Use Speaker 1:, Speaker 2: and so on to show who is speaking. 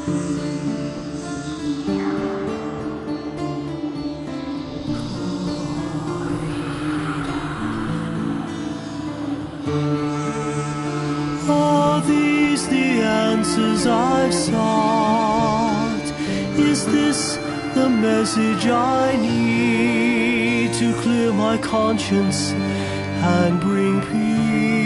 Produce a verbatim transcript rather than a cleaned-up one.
Speaker 1: Are these the answers I've sought? Is this the message I need to clear my conscience and bring peace?